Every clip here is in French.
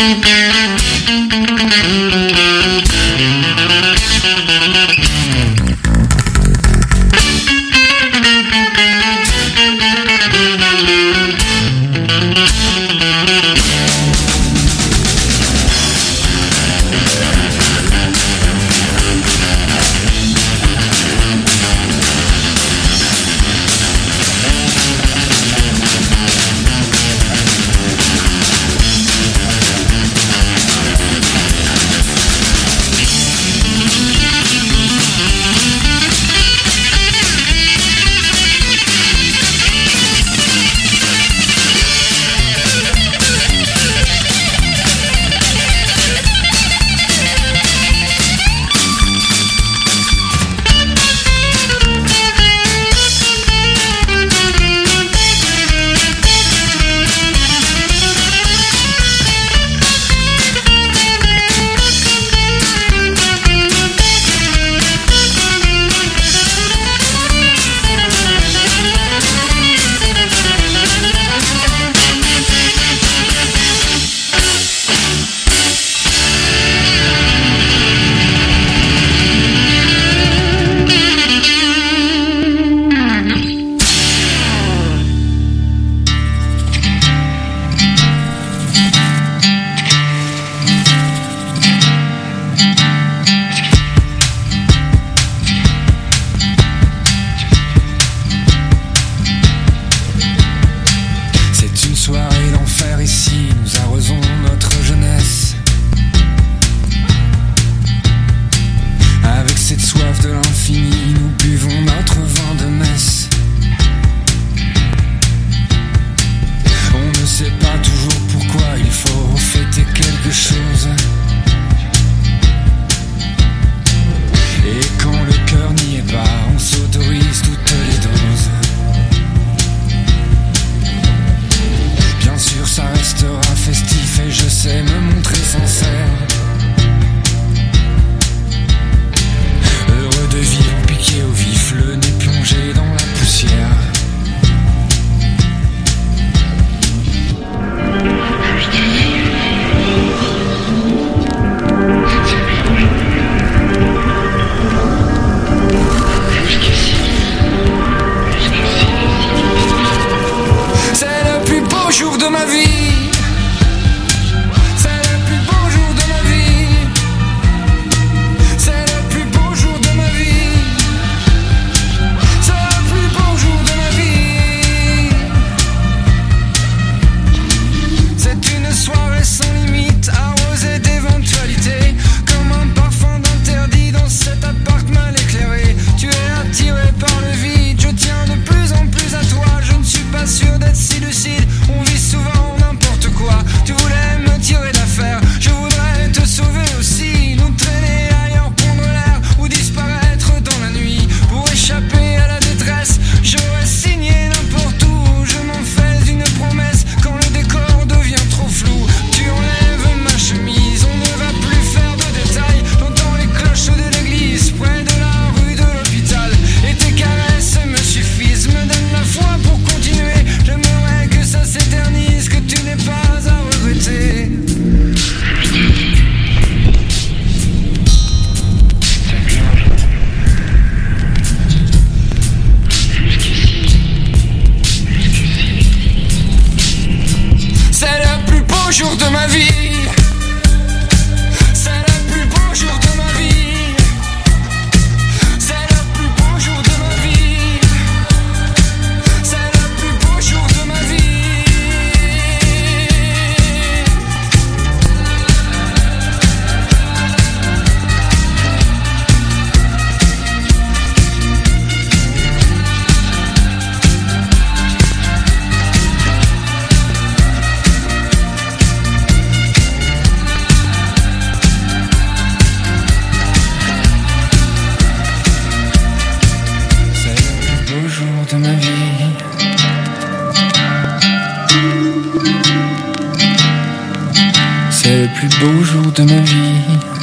le plus beau jour de ma vie.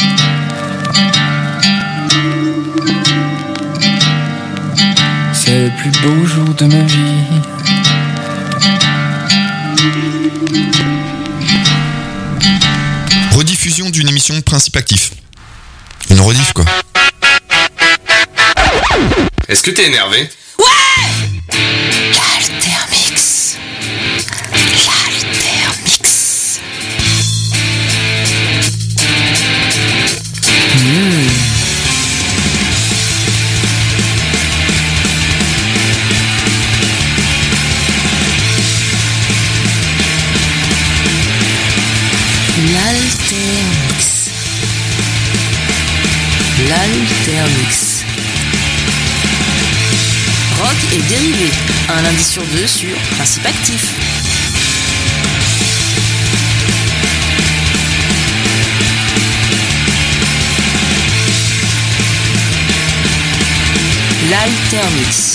C'est le plus beau jour de ma vie. rediffusion d'une émission de Principe Actif. Une rediff, quoi. Est-ce que t'es énervé ? Ouais ! L'Altermix. L'Altermix. Rock et dérivé, un lundi sur deux sur Principe Actif. L'Altermix.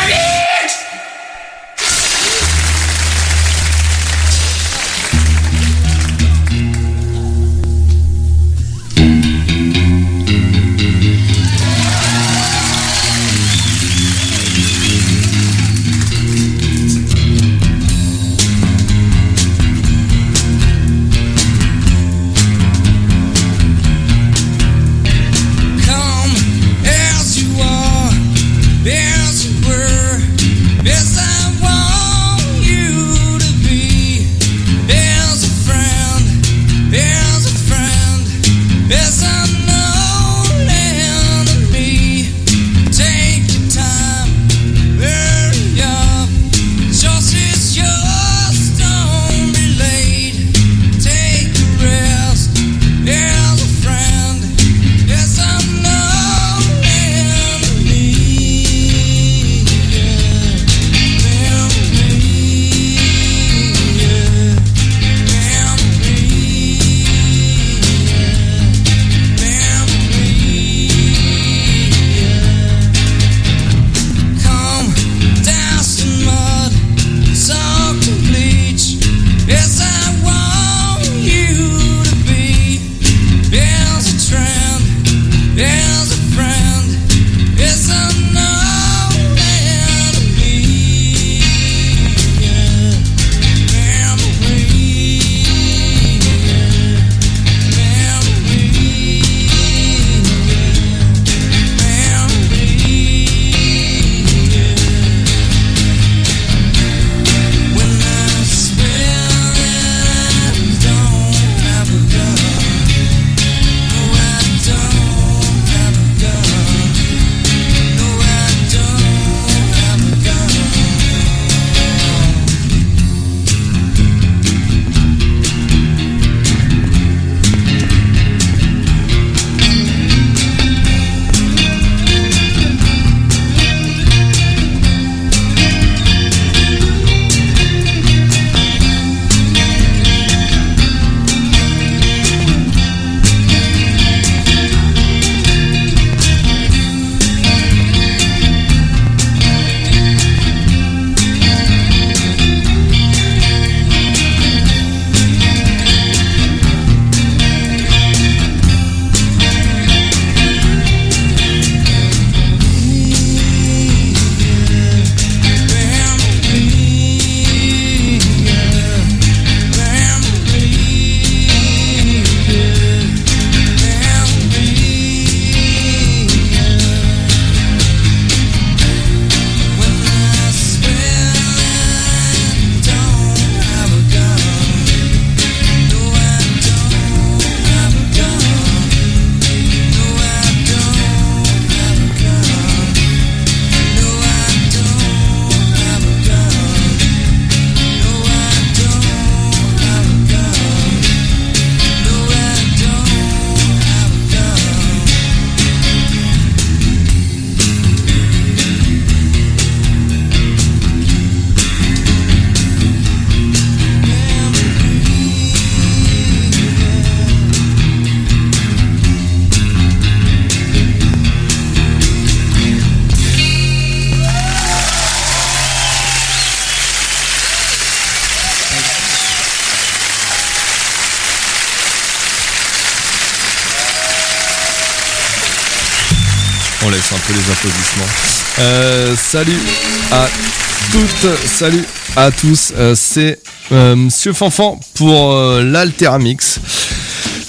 On laisse un peu les applaudissements. Salut à toutes, salut à tous. C'est Monsieur Fanfan pour l'Altermix.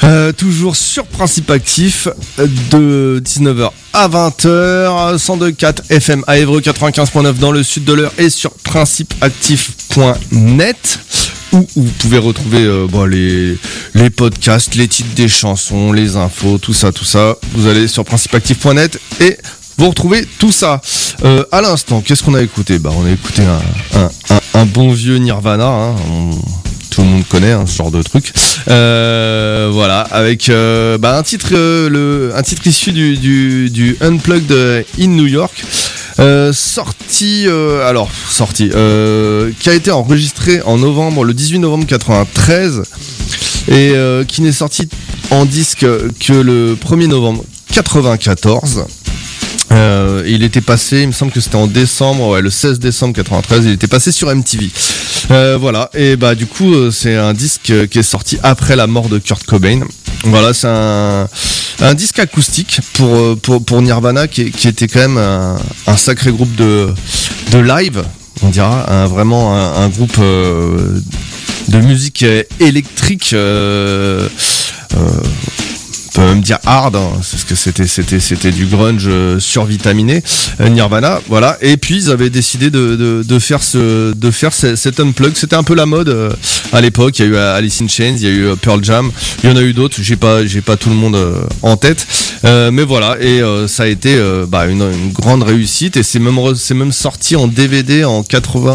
Toujours sur Principe Actif de 19h à 20h, 102.4 FM à Évreux, 95.9 dans le sud de l'Eure et sur principeactif.net où vous pouvez retrouver les podcasts, les titres des chansons, les infos, tout ça. Vous allez sur principeactif.net et vous retrouvez tout ça. À l'instant, qu'est-ce qu'on a écouté ? On a écouté un bon vieux Nirvana, hein. Tout le monde connaît ce genre de truc. Voilà, avec un titre issu du Unplugged in New York, sorti, qui a été enregistré en novembre, le 18 novembre 93, et qui n'est sorti en disque que le 1er novembre 94. Il était passé, il me semble que c'était en décembre, le 16 décembre 93, il était passé sur MTV. Voilà, et du coup c'est un disque qui est sorti après la mort de Kurt Cobain. Voilà, c'est un disque acoustique pour Nirvana qui était quand même un sacré groupe de live, on dira, vraiment un groupe de musique électrique. On peut même dire hard, hein, parce que c'était du grunge survitaminé, Nirvana, voilà. Et puis ils avaient décidé de faire cet unplug. C'était un peu la mode à l'époque. Il y a eu Alice in Chains, il y a eu Pearl Jam, il y en a eu d'autres. J'ai pas tout le monde en tête, mais voilà. Et ça a été une grande réussite. Et c'est même sorti en DVD en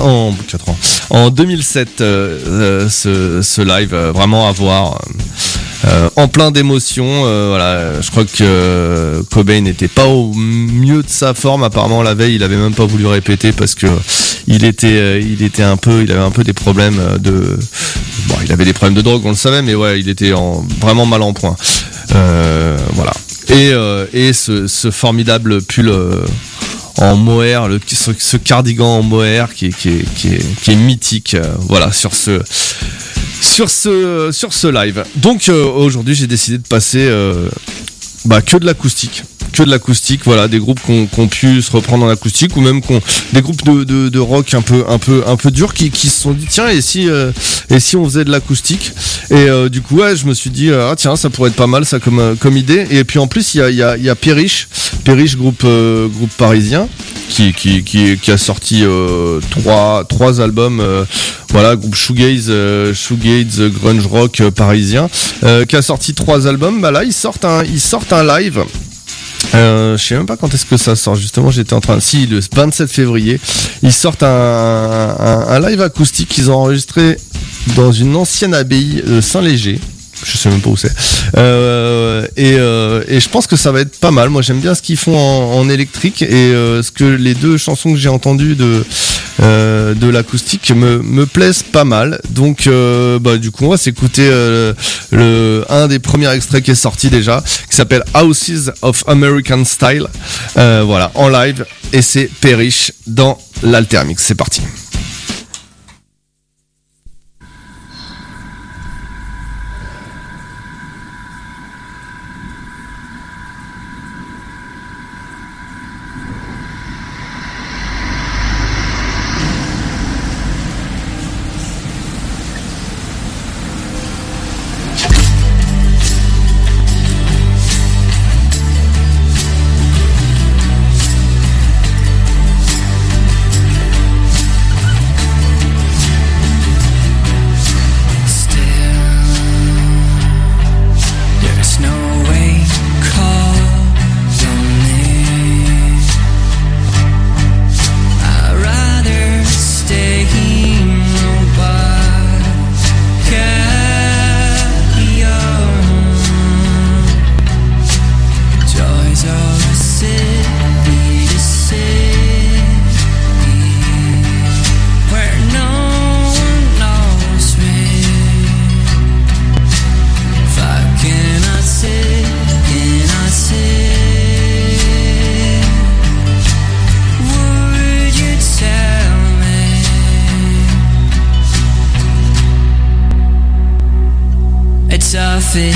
2007. Ce live, vraiment à voir. En plein d'émotions, voilà. Je crois que Cobain n'était pas au mieux de sa forme. Apparemment la veille, il avait même pas voulu répéter parce que il avait un peu des problèmes il avait des problèmes de drogue, on le savait, mais ouais, il était vraiment mal en point. Voilà. Et ce formidable pull en mohair, ce cardigan en mohair qui est mythique. Voilà, sur ce live. Donc aujourd'hui j'ai décidé de passer que de l'acoustique, voilà, des groupes qu'on pu se reprendre en acoustique, ou même des groupes de rock un peu durs qui se sont dit tiens, et si on faisait de l'acoustique. Et du coup je me suis dit tiens, ça pourrait être pas mal ça comme idée. Et puis en plus il y a Perish, groupe parisien qui a sorti trois albums, voilà, groupe shoegaze grunge rock parisien, qui a sorti 3 albums. Là ils sortent un live. Je sais même pas quand est-ce que ça sort, justement. J'étais en train le 27 février ils sortent un live acoustique qu'ils ont enregistré dans une ancienne abbaye de Saint-Léger. Je sais même pas où c'est. Et je pense que ça va être pas mal. Moi j'aime bien ce qu'ils font en électrique, et les 2 chansons que j'ai entendues de l'acoustique me plaisent pas mal. Donc du coup on va s'écouter un des premiers extraits qui est sorti déjà, qui s'appelle Houses of American Style, voilà, en live, et c'est Perish dans l'Altermix. C'est parti. fiction.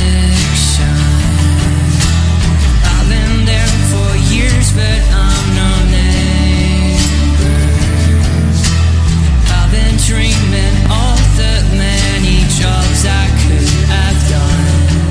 I've been there for years, but I'm no neighbor. I've been dreaming all the many jobs I could have done.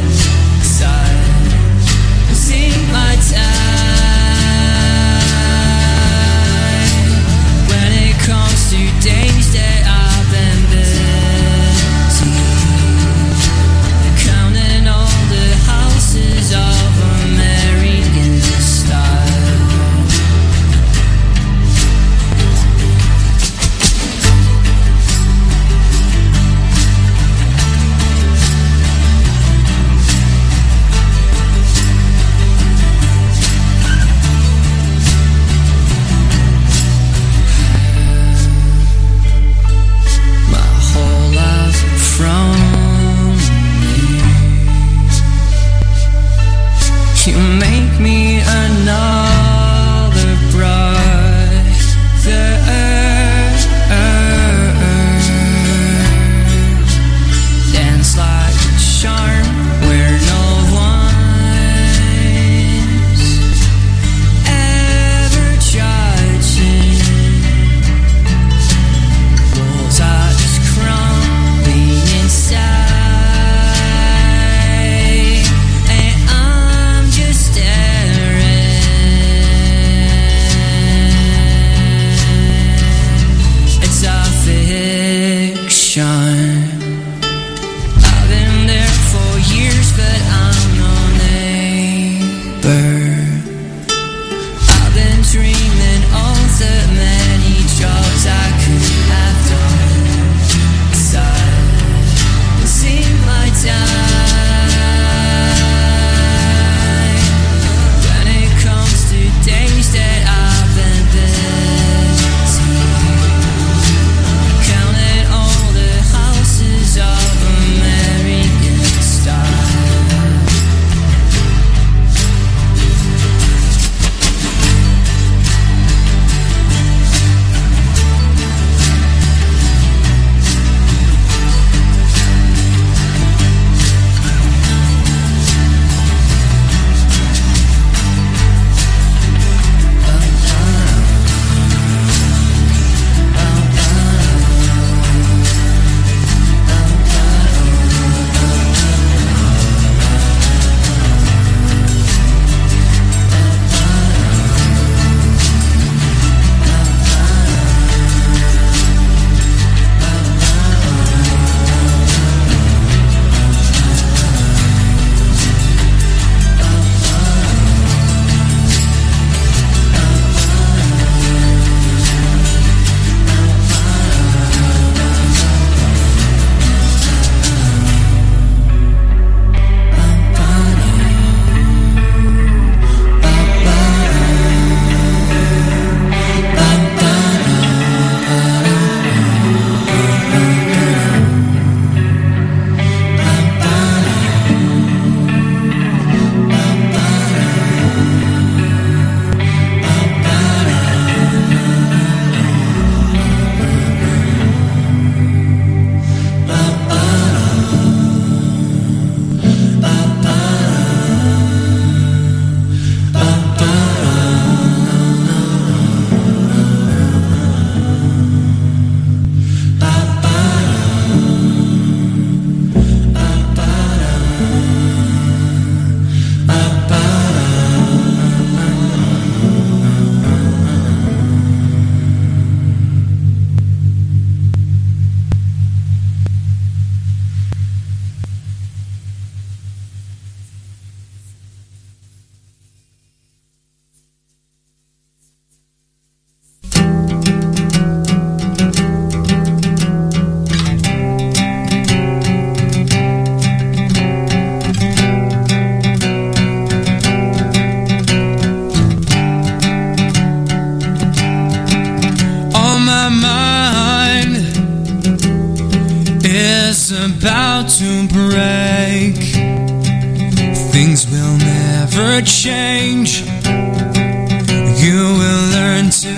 to break. Things will never change. You will learn to.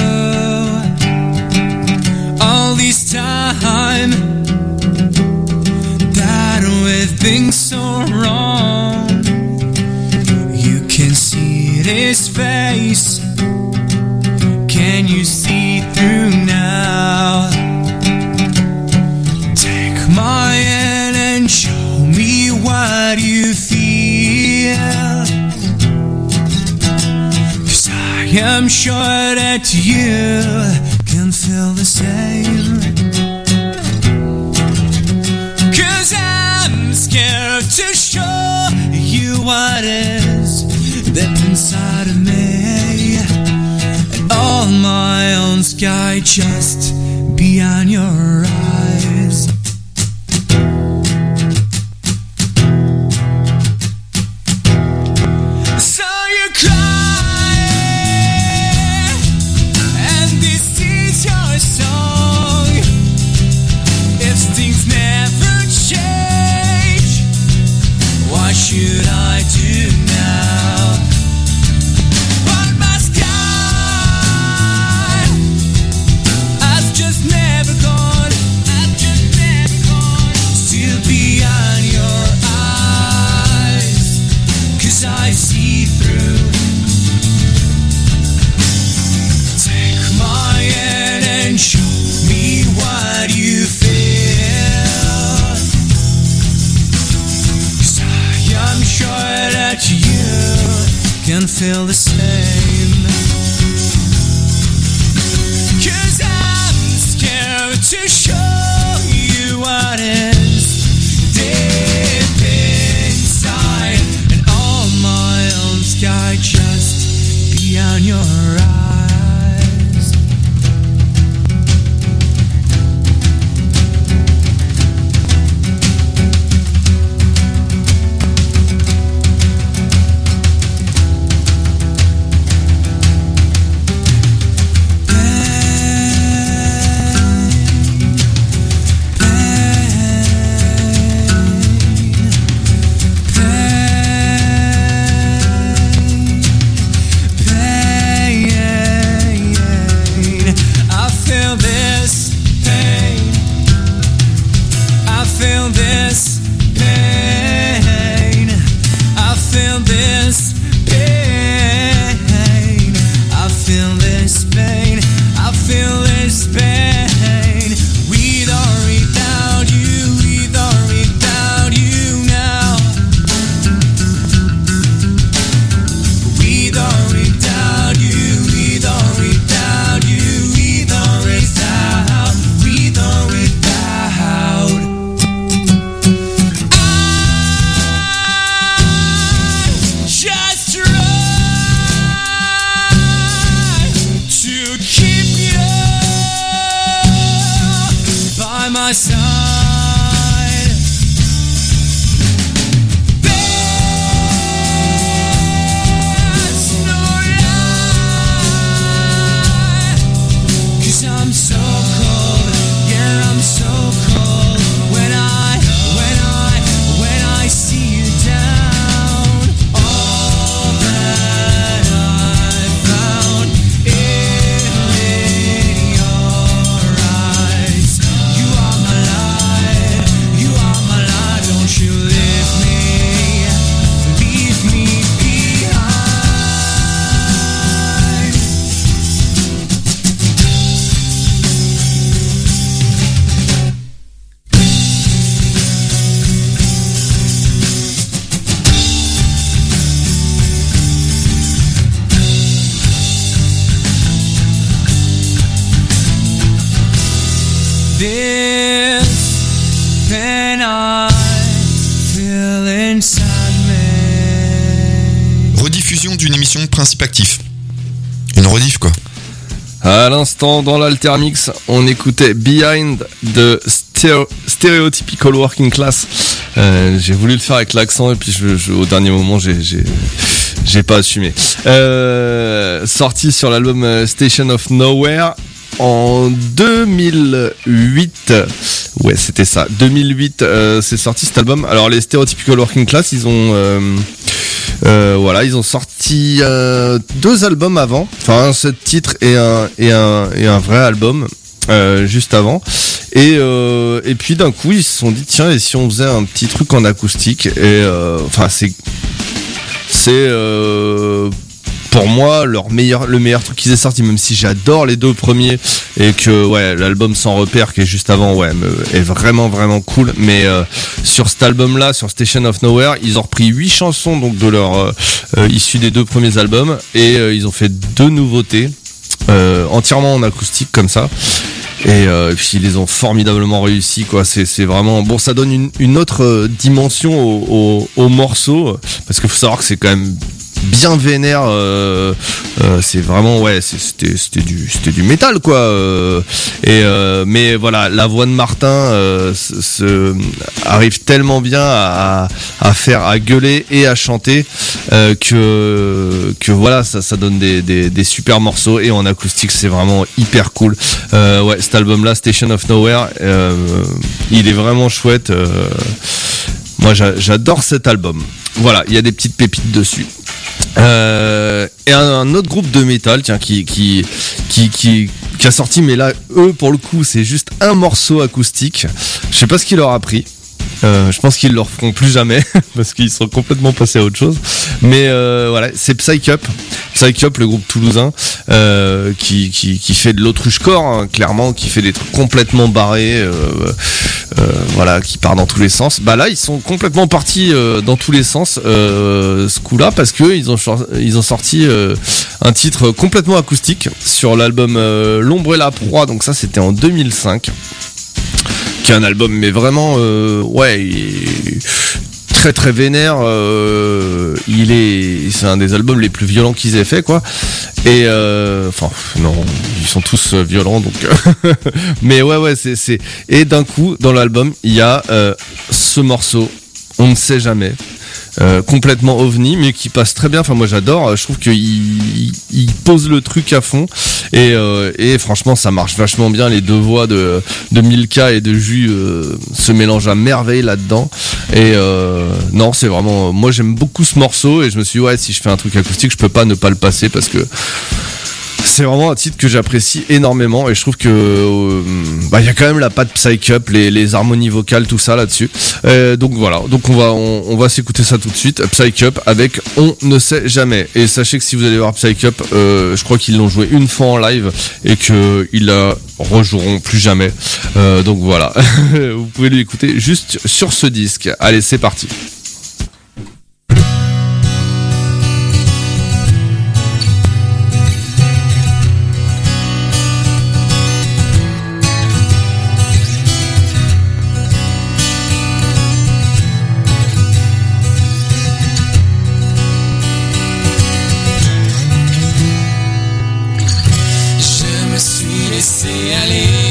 All this time that we've been so wrong, you can see this face. Can you see through now? Take my hand and show me what you feel. 'Cause I am sure that you can feel the same. 'Cause I'm scared to show you what is deep inside of me. And all my own sky just beyond your eyes. So you cry, and this is your song. If things never change, what should I do now? But my sky has just never gone, still beyond your eyes, 'cause I see through. Take my hand and show me what you feel. 'Cause I am sure that you can feel the same. 'Cause I'm scared to show you what is deep inside. And all my own sky just beyond your eyes. My side. There's no lie. 'Cause I'm so cold, yeah, I'm so cold. When I see you down, all that I found in your eyes. You are my light, don't you leave me behind. This pain I feel inside me. Rediffusion d'une émission de Principe Actif. Une rediff quoi. À l'instant, dans l'Altermix, on écoutait Behind de Stereotypical Working Class. J'ai voulu le faire avec l'accent et puis au dernier moment, j'ai pas assumé. Sorti sur l'album Station of Nowhere en 2008. Ouais, c'était ça. 2008, c'est sorti cet album. Alors les Stereotypical Working Class, ils ont ils ont sorti 2 albums avant, enfin 7 titres et un vrai album juste avant. Et puis d'un coup ils se sont dit tiens, et si on faisait un petit truc en acoustique. Et enfin c'est pour moi le meilleur truc qu'ils aient sorti, même si j'adore les 2 premiers et que ouais, l'album Sans Repère qui est juste avant est vraiment vraiment cool, mais sur cet album là, sur Station of Nowhere, ils ont repris 8 chansons donc de leur issues des 2 premiers albums, et ils ont fait 2 nouveautés entièrement en acoustique comme ça. Et puis ils les ont formidablement réussi, quoi. C'est vraiment bon, ça donne une autre dimension au morceau, parce qu'il faut savoir que c'est quand même bien vénère, c'est vraiment c'était du métal, quoi. Mais voilà, la voix de Martin arrive tellement bien à gueuler et à chanter que voilà, ça donne des super morceaux, et en acoustique c'est vraiment hyper cool. Cet album là, Station of Nowhere, il est vraiment chouette. Moi j'adore cet album. Voilà, il y a des petites pépites dessus. Et un autre groupe de métal, tiens, qui a sorti, mais là eux pour le coup c'est juste un morceau acoustique. Je sais pas ce qu'il leur a pris. Je pense qu'ils le referont plus jamais parce qu'ils sont complètement passés à autre chose. Mais voilà, c'est Psych Up, le groupe toulousain, qui fait de l'autruche-core, hein, clairement, qui fait des trucs complètement barrés, voilà, qui part dans tous les sens. Bah là, ils sont complètement partis dans tous les sens ce coup-là, parce que ils ont sorti un titre complètement acoustique sur l'album L'Ombre et la Proie. Donc ça, c'était en 2005. Qui est un album, mais vraiment très très vénère. C'est un des albums les plus violents qu'ils aient fait, quoi. Et non, ils sont tous violents, donc mais c'est et d'un coup dans l'album il y a ce morceau On ne sait jamais, complètement ovni, mais qui passe très bien. Enfin, moi j'adore, je trouve qu'il pose le truc à fond, et franchement ça marche vachement bien. Les 2 voix de Milka et de Jus se mélangent à merveille là-dedans, et non, c'est vraiment, moi j'aime beaucoup ce morceau, et je me suis dit si je fais un truc acoustique, je peux pas ne pas le passer, parce que c'est vraiment un titre que j'apprécie énormément, et je trouve que il y a quand même la patte Psych Up, les harmonies vocales, tout ça là-dessus. Donc voilà, donc on va s'écouter ça tout de suite. Psych Up avec On ne sait jamais. Et sachez que si vous allez voir Psych Up, je crois qu'ils l'ont joué une fois en live et qu'ils la rejoueront plus jamais. Donc voilà, vous pouvez l'écouter juste sur ce disque. Allez, c'est parti. Je me suis laissé aller